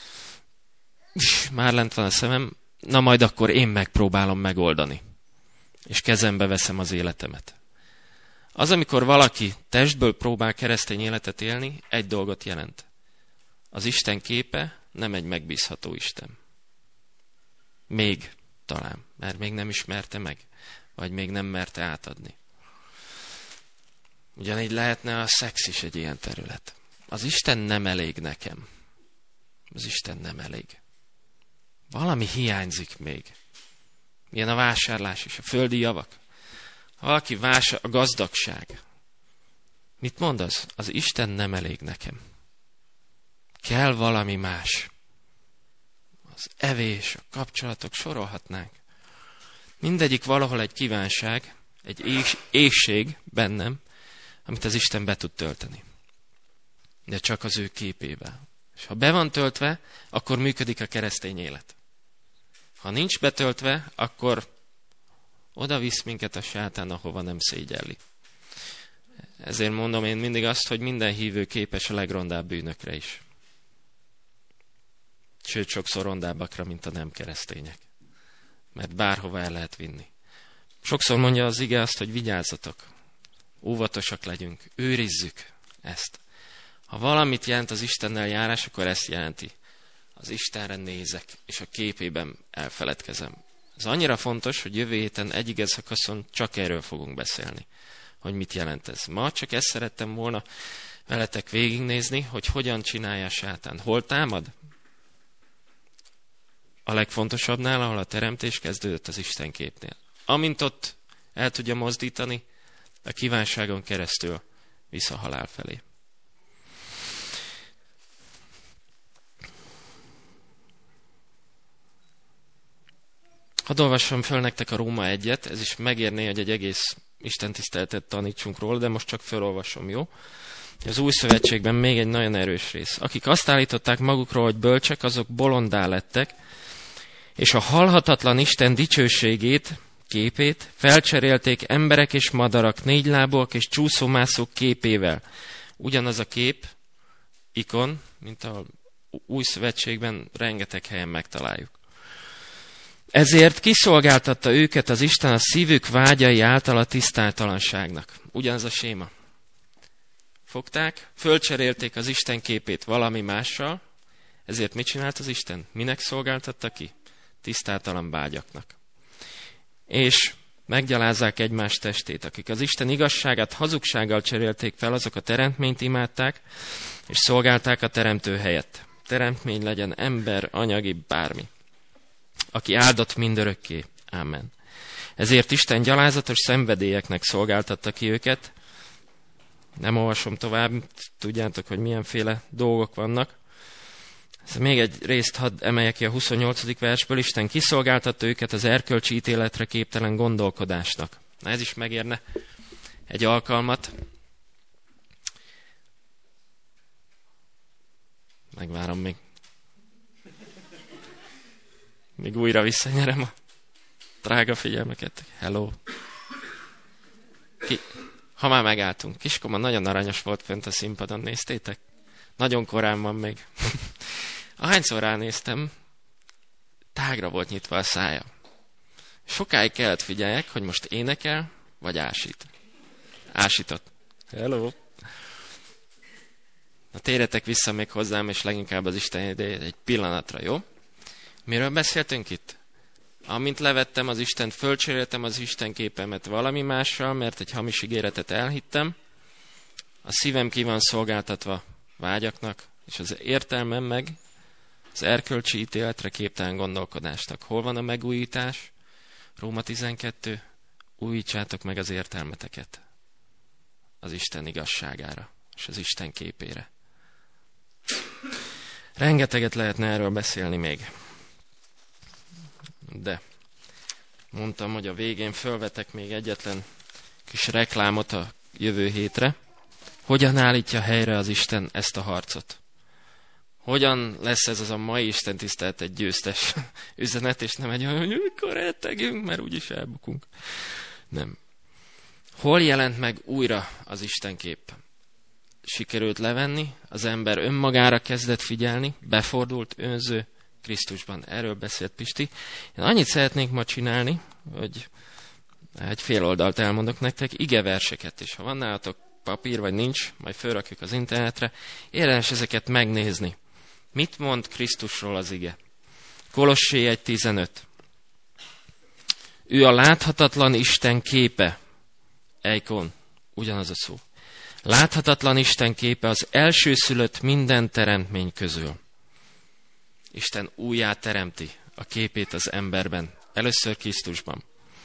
Már lent van a szemem, na majd akkor én megpróbálom megoldani. És kezembe veszem az életemet. Az, amikor valaki testből próbál keresztény életet élni, egy dolgot jelent. Az Isten képe nem egy megbízható Isten. Még talán, mert még nem ismerte meg, vagy még nem merte átadni. Ugyanígy lehetne a szex is egy ilyen terület. Az Isten nem elég nekem. Az Isten nem elég. Valami hiányzik még. Milyen a vásárlás is, a földi javak. Ha valaki a gazdagság. Mit mond az? Az Isten nem elég nekem. Kell valami más. Az evés, a kapcsolatok, sorolhatnánk. Mindegyik valahol egy kívánság, egy éhség bennem, amit az Isten be tud tölteni. De csak az ő képével. És ha be van töltve, akkor működik a keresztény élet. Ha nincs betöltve, akkor oda visz minket a sátán, ahova nem szégyelli. Ezért mondom én mindig azt, hogy minden hívő képes a legrondább bűnökre is. Sőt, sokszor rondábbakra, mint a nem keresztények. Mert bárhova el lehet vinni. Sokszor mondja az ige azt, hogy vigyázzatok, óvatosak legyünk, őrizzük ezt. Ha valamit jelent az Istennel járás, akkor ezt jelenti. Az Istenre nézek, és a képében elfeledkezem. Ez annyira fontos, hogy jövő héten egy ige szakaszon csak erről fogunk beszélni, hogy mit jelent ez. Ma csak ezt szerettem volna veletek végignézni, hogy hogyan csinálja a sátán. Hol támad? a legfontosabbnál, ahol a teremtés kezdődött, az Isten képnél. Amint ott el tudja mozdítani, a kívánságon keresztül visz a halál felé. Hadd olvassam föl nektek a Róma 1-et, ez is megérné, hogy egy egész istentiszteletet tanítsunk róla, de most csak felolvasom, jó? Az Új Szövetségben még egy nagyon erős rész. Akik azt állították magukról, hogy bölcsek, azok bolondá lettek, és a halhatatlan Isten dicsőségét, képét felcserélték emberek és madarak, négylábúak és csúszómászók képével. Ugyanaz a kép, ikon, mint a Új Szövetségben rengeteg helyen megtaláljuk. Ezért kiszolgáltatta őket az Isten a szívük vágyai által a tisztátalanságnak. Ugyanaz a séma. Fogták, fölcserélték az Isten képét valami mással, ezért mit csinált az Isten? Minek szolgáltatta ki? Tisztátalan vágyaknak. És meggyalázzák egymás testét, akik az Isten igazságát hazugsággal cserélték fel, azok a teremtményt imádták, és szolgálták a teremtő helyett. Teremtmény legyen ember, anyagi, bármi. Aki áldott mindörökké. Amen. Ezért Isten gyalázatos szenvedélyeknek szolgáltatta ki őket. Nem olvasom tovább, tudjátok, hogy milyenféle dolgok vannak. Még egy részt hadd emeljek ki a 28. versből. Isten kiszolgáltatta őket az erkölcsi ítéletre képtelen gondolkodásnak. Na, ez is megérne egy alkalmat. Megvárom még. Még újra visszanyerem a drága figyelmeket. Hello. Ha már megálltunk. Kiskoma nagyon aranyos volt fönt a színpadon, néztétek? Nagyon korán van még. Ahányszor ránéztem, tágra volt nyitva a szája. Sokáig kellett figyeljek, hogy most énekel, vagy ásít. Ásított. Hello. Na, térjetek vissza még hozzám, és leginkább az Isten idejét egy pillanatra, jó? Miről beszéltünk itt? Amint levettem az Istent, fölcseréltem az Isten képemet valami mással, mert egy hamis ígéretet elhittem, a szívem ki van szolgáltatva vágyaknak, és az értelmem meg az erkölcsi ítéletre képtelen gondolkodásnak. Hol van a megújítás? Róma 12. Újítsátok meg az értelmeteket az Isten igazságára, és az Isten képére. Rengeteget lehetne erről beszélni még. De mondtam, hogy a végén fölvetek még egyetlen kis reklámot a jövő hétre. Hogyan állítja helyre az Isten ezt a harcot? Hogyan lesz ez az a mai Isten tisztelet egy győztes üzenet, és nem egy olyan, hogy mikor rettegünk, mert úgyis elbukunk. Nem. Hol jelent meg újra az Isten kép? Sikerült levenni, az ember önmagára kezdett figyelni, befordult, önző Krisztusban. Erről beszélt Pisti. Én annyit szeretnék ma csinálni, hogy egy fél oldalt elmondok nektek, igeverseket is. Ha van nálatok papír, vagy nincs, majd fölrakjuk az internetre, érdemes ezeket megnézni. Mit mond Krisztusról az ige? Kolossé 1.15. Ő a láthatatlan Isten képe. Eikon, ugyanaz a szó. Láthatatlan Isten képe az elsőszülött minden teremtmény közül. Isten újjá teremti a képét az emberben. Először Krisztusban.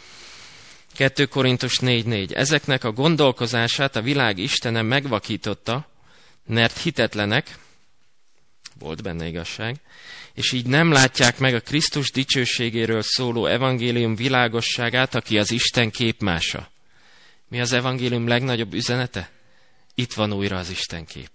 2 Korintus 4.4. Ezeknek a gondolkozását a világ Istene megvakította, mert hitetlenek, volt benne igazság, és így nem látják meg a Krisztus dicsőségéről szóló evangélium világosságát, aki az Isten képmása. Mi az evangélium legnagyobb üzenete? Itt van újra az Isten kép,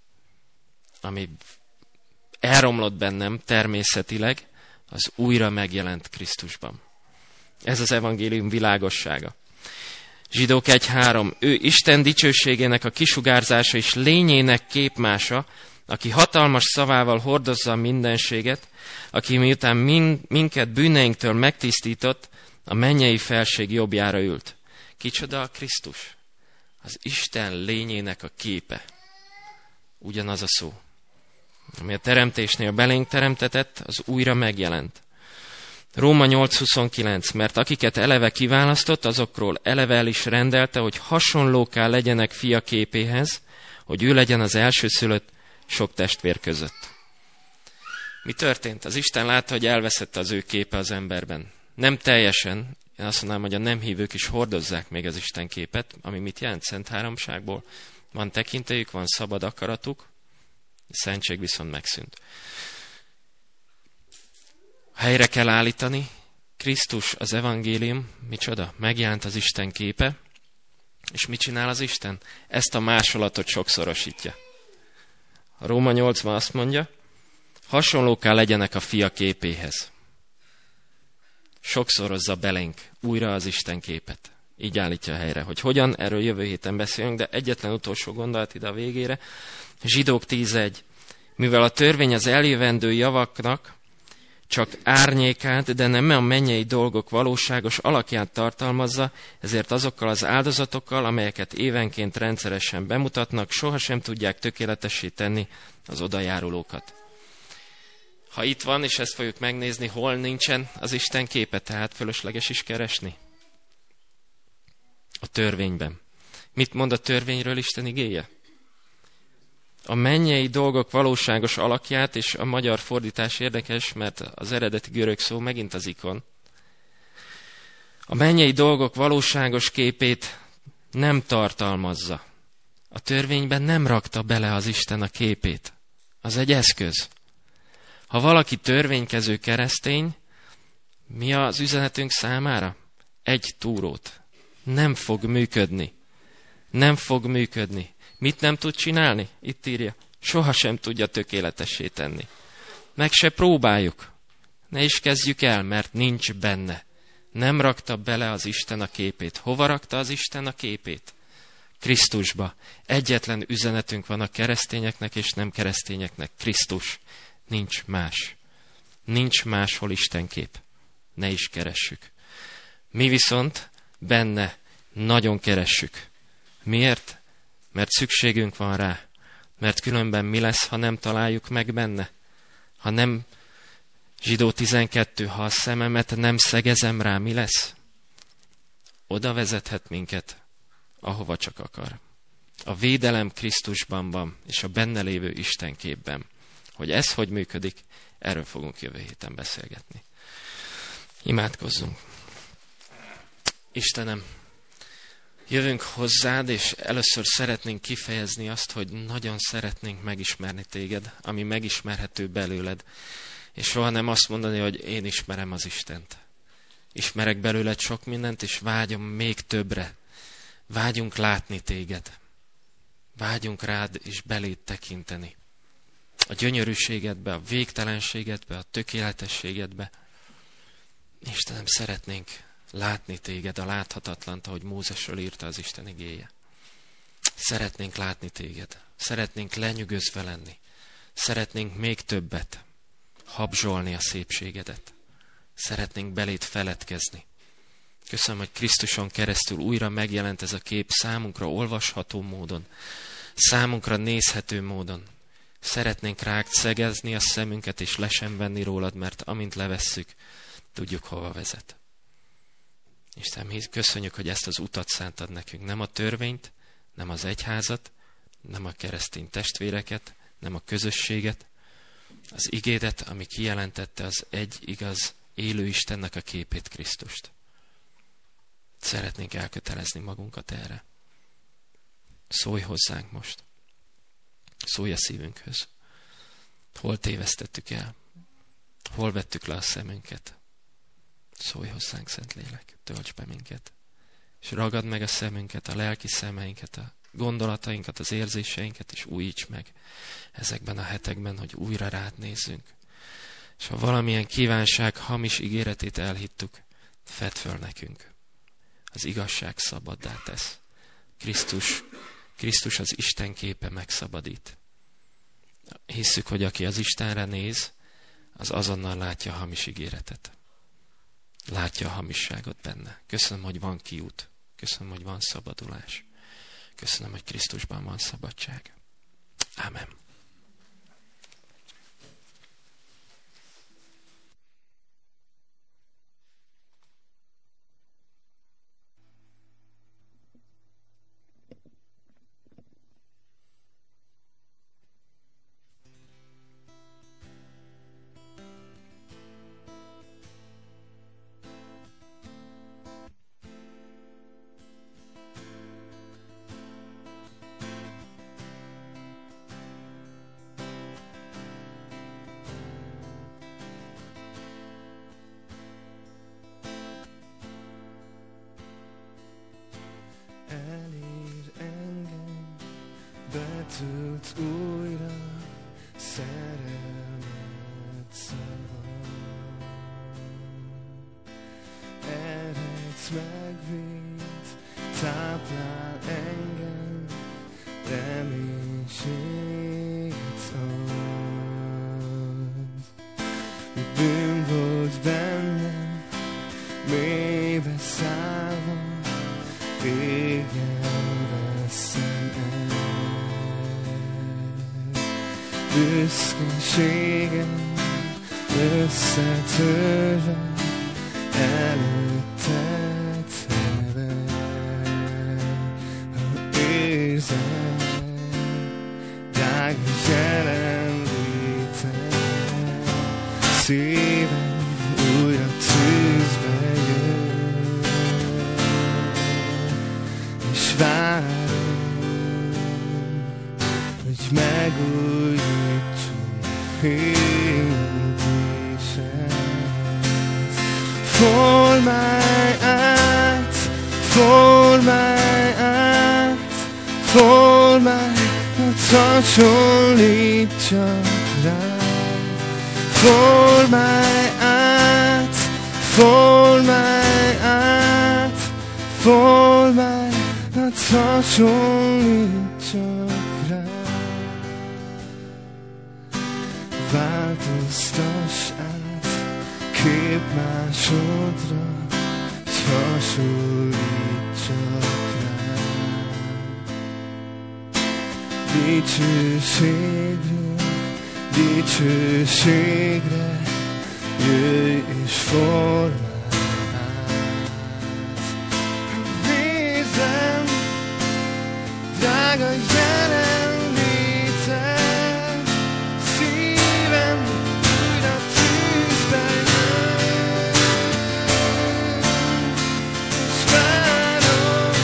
ami elromlott bennem természetileg, az újra megjelent Krisztusban. Ez az evangélium világossága. Zsidók 1.3. Ő Isten dicsőségének a kisugárzása és lényének képmása, aki hatalmas szavával hordozza a mindenséget, aki miután minket bűneinktől megtisztított, a mennyei felség jobbjára ült. Kicsoda a Krisztus? Az Isten lényének a képe. Ugyanaz a szó. Ami a teremtésnél belénk teremtetett, az újra megjelent. Róma 8.29. Mert akiket eleve kiválasztott, azokról eleve el is rendelte, hogy hasonlóká legyenek fia képéhez, hogy ő legyen az elsőszülött sok testvér között. Mi történt? Az Isten látta, hogy elveszett az ő képe az emberben. Nem teljesen, én azt mondanám, hogy a nem hívők is hordozzák még az Isten képet, ami mit jelent? Szent háromságból. Van tekintélyük, van szabad akaratuk, a szentség viszont megszűnt. Helyre kell állítani, Krisztus, az evangélium, micsoda? Megjelent az Isten képe, és mit csinál az Isten? Ezt a másolatot sokszorosítja. A Róma 8-ban azt mondja, hasonlóká legyenek a fia képéhez. Sokszorozza belénk újra az Isten képet. Így állítja helyre. Hogy hogyan, erről jövő héten beszélünk, de egyetlen utolsó gondolat ide a végére. Zsidók 10.1. Mivel a törvény az eljövendő javaknak csak árnyékát, de nem a mennyei dolgok valóságos alakját tartalmazza, ezért azokkal az áldozatokkal, amelyeket évenként rendszeresen bemutatnak, sohasem tudják tökéletessé tenni az odajárulókat. Ha itt van, és ezt fogjuk megnézni, hol nincsen az Isten képe, tehát fölösleges is keresni? A törvényben. Mit mond a törvényről Isten igéje? A mennyei dolgok valóságos alakját, és a magyar fordítás érdekes, mert az eredeti görög szó megint az ikon. A mennyei dolgok valóságos képét nem tartalmazza. A törvényben nem rakta bele az Isten a képét. Az egy eszköz. Ha valaki törvénykező keresztény, mi az üzenetünk számára? Egy túrót. Nem fog működni. Nem fog működni. Mit nem tud csinálni? Itt írja. Sohasem tudja tökéletessé tenni. Meg se próbáljuk. Ne is kezdjük el, mert nincs benne. Nem rakta bele az Isten a képét. Hova rakta az Isten a képét? Krisztusba. Egyetlen üzenetünk van a keresztényeknek és nem keresztényeknek. Krisztus. Nincs más. Nincs máshol Isten kép. Ne is keressük. Mi viszont benne nagyon keressük. Miért? Mert szükségünk van rá. Mert különben mi lesz, ha nem találjuk meg benne? Ha nem, Zsidó 12, ha a szememet nem szegezem rá, mi lesz? Oda vezethet minket, ahova csak akar. A védelem Krisztusban van, és a benne lévő Istenképben. Hogy ez hogy működik, erről fogunk jövő héten beszélgetni. Imádkozzunk. Istenem, jövünk hozzád, és először szeretnénk kifejezni azt, hogy nagyon szeretnénk megismerni téged, ami megismerhető belőled, és soha nem azt mondani, hogy én ismerem az Istent. Ismerek belőled sok mindent, és vágyom még többre. Vágyunk látni téged. Vágyunk rád, és beléd tekinteni. A gyönyörűségedbe, a végtelenségedbe, a tökéletességedbe. Istenem, szeretnénk látni téged, a láthatatlant, ahogy Mózesről írta az Isten igéje. Szeretnénk látni téged. Szeretnénk lenyűgözve lenni. Szeretnénk még többet habzsolni a szépségedet. Szeretnénk beléd feledkezni. Köszönöm, hogy Krisztuson keresztül újra megjelent ez a kép számunkra olvasható módon, számunkra nézhető módon. Szeretnénk rád szegezni a szemünket, és le sem venni rólad, mert amint levesszük, tudjuk, hova vezet. Istenem, köszönjük, hogy ezt az utat szántad nekünk. Nem a törvényt, nem az egyházat, nem a keresztény testvéreket, nem a közösséget, az igédet, ami kijelentette az egy igaz élő Istennek a képét, Krisztust. Szeretnénk elkötelezni magunkat erre. Szólj hozzánk most. Szólj a szívünkhöz. Hol tévesztettük el? Hol vettük le a szemünket? Szólj hozzánk, Szentlélek, tölts be minket. És ragad meg a szemünket, a lelki szemeinket, a gondolatainkat, az érzéseinket, és újíts meg ezekben a hetekben, hogy újra rád nézzünk. És ha valamilyen kívánság hamis ígéretét elhittük, fedd föl nekünk. Az igazság szabaddá tesz. Krisztus az Isten képe megszabadít. Hisszük, hogy aki az Istenre néz, az azonnal látja a hamis ígéretet. Látja a hamisságot benne. Köszönöm, hogy van kiút. Köszönöm, hogy van szabadulás. Köszönöm, hogy Krisztusban van szabadság. Ámen. Vetült újra szerelmet szava, eredsz megvéd, táplál engem, reménységet ad. Bűn volt bennem, mélybe szállva, régen veszem el. Büszkeségem összetörve, előtted hever. Ha érzem, drága jelenléted, szívem újra tűzbe jön, és várom, hogy megújítson hirdésed. Formálj át, formálj át, formálj, hadd hasonlítsak rád. Formálj át, formálj át, formálj, hadd hasonlítsak rád. Változtass át képmásodra, s hasonlítsak rád. Dicsőségről dicsőségre jöjj és formálj át. Nézem, drága jelenléted, szívem újra tűzbe jön, és várom,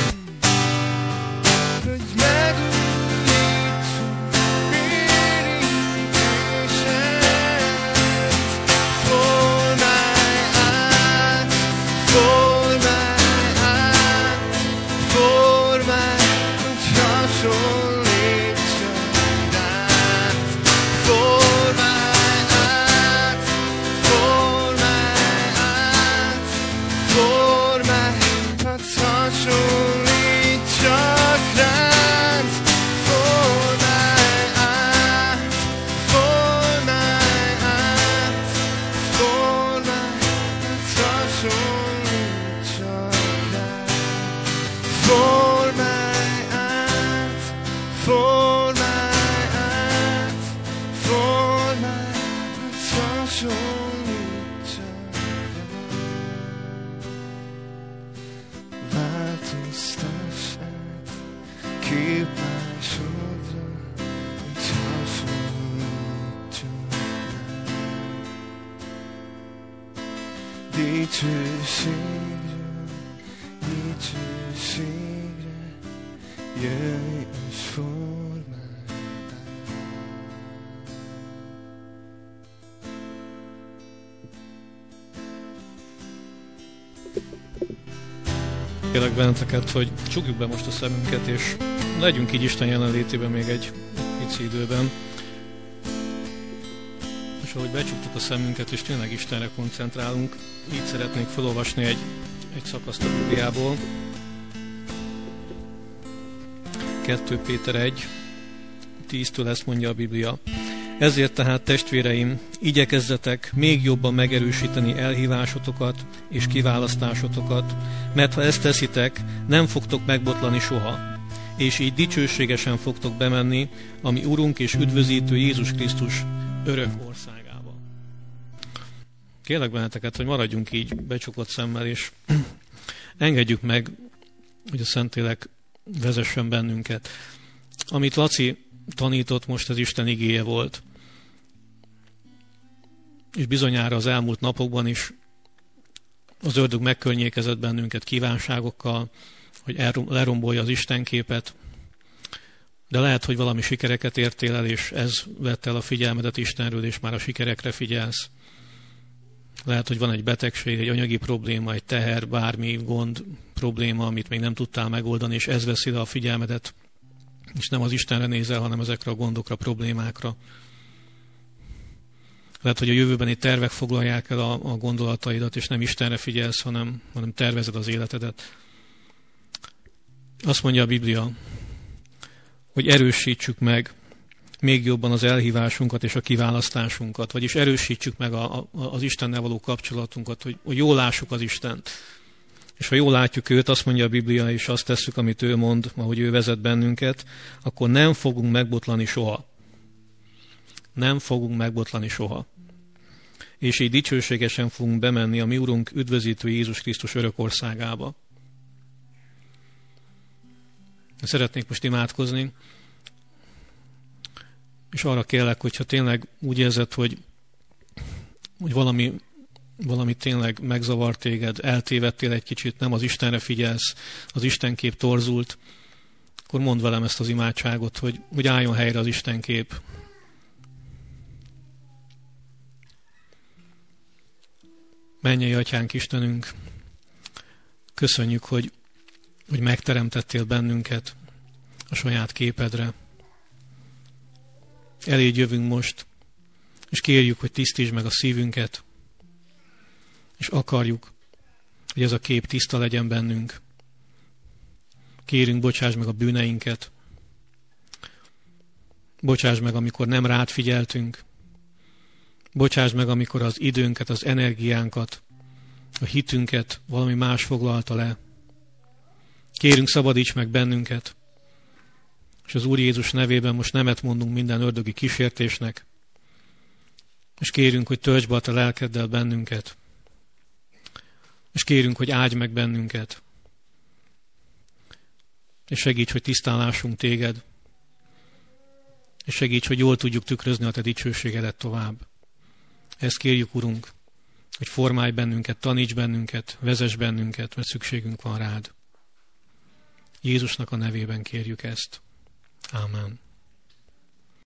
hogy megújítson érintésed. Formálj át, formálj át, formálj, hogy hasonlítsak rád. Formálj át, formálj át, formálj, hadd hasonlítsak rád. Formálj át, formálj át, formálj, hadd hasonlítsak rád. Formálj át, formálj át, formálj, hadd hasonlítsak rád. Változtass át képmásodra, hogy hasonlítsak rád. Dicsőségről dicsőségre jöjj és formálj át. Kérlek benneteket, hogy csukjuk be most a szemünket, és legyünk így Isten jelenlétében még egy pici időben. És ahogy becsuktuk a szemünket, és tényleg Istenre koncentrálunk, így szeretnék felolvasni egy szakaszt a Bibliából. 2 Péter 1, 10-től ezt mondja a Biblia. Ezért tehát, testvéreim, igyekezzetek még jobban megerősíteni elhívásotokat és kiválasztásotokat, mert ha ezt teszitek, nem fogtok megbotlani soha, és így dicsőségesen fogtok bemenni a mi Urunk és Üdvözítő Jézus Krisztus örök országába. Kérlek benneteket, hogy maradjunk így becsukott szemmel, és engedjük meg, hogy a Szentlélek vezessen bennünket. Amit Laci tanított, most az Isten igéje volt. És bizonyára az elmúlt napokban is az ördög megkörnyékezett bennünket kívánságokkal, hogy lerombolja az Istenképet, de lehet, hogy valami sikereket értél el, és ez vett el a figyelmedet Istenről, és már a sikerekre figyelsz. Lehet, hogy van egy betegség, egy anyagi probléma, egy teher, bármi gond, probléma, amit még nem tudtál megoldani, és ez veszi le a figyelmedet és nem az Istenre nézel, hanem ezekre a gondokra, problémákra. Lehet, hogy a jövőbeni tervek foglalják el a gondolataidat, és nem Istenre figyelsz, hanem tervezed az életedet. Azt mondja a Biblia, hogy erősítsük meg még jobban az elhívásunkat és a kiválasztásunkat, vagyis erősítsük meg az Istennel való kapcsolatunkat, hogy jól lássuk az Istent. És ha jól látjuk őt, azt mondja a Biblia, és azt tesszük, amit ő mond, ahogy ő vezet bennünket, akkor nem fogunk megbotlani soha. Nem fogunk megbotlani soha. És így dicsőségesen fogunk bemenni a mi Urunk üdvözítő Jézus Krisztus örök országába. Szeretnék most imádkozni, és arra kérlek, hogyha tényleg úgy érzed, hogy valami tényleg megzavar téged, eltévedtél egy kicsit, nem az Istenre figyelsz, az Istenkép torzult, akkor mondd velem ezt az imádságot, hogy álljon helyre az Istenkép. Mennyei Atyánk, Istenünk, köszönjük, hogy megteremtettél bennünket a saját képedre. Eléd jövünk most, és kérjük, hogy tisztítsd meg a szívünket, és akarjuk, hogy ez a kép tiszta legyen bennünk. Kérünk, bocsáss meg a bűneinket, bocsáss meg, amikor nem rád figyeltünk, bocsáss meg, amikor az időnket, az energiánkat, a hitünket valami más foglalta le. Kérünk, szabadíts meg bennünket, és az Úr Jézus nevében most nemet mondunk minden ördögi kísértésnek, és kérünk, hogy töltsd be a te lelkeddel bennünket, és kérünk, hogy áldj meg bennünket, és segíts, hogy tisztán lássunk téged, és segíts, hogy jól tudjuk tükrözni a te dicsőségedet tovább. Ezt kérjük, Urunk, hogy formálj bennünket, taníts bennünket, vezess bennünket, mert szükségünk van rád. Jézusnak a nevében kérjük ezt. Ámen.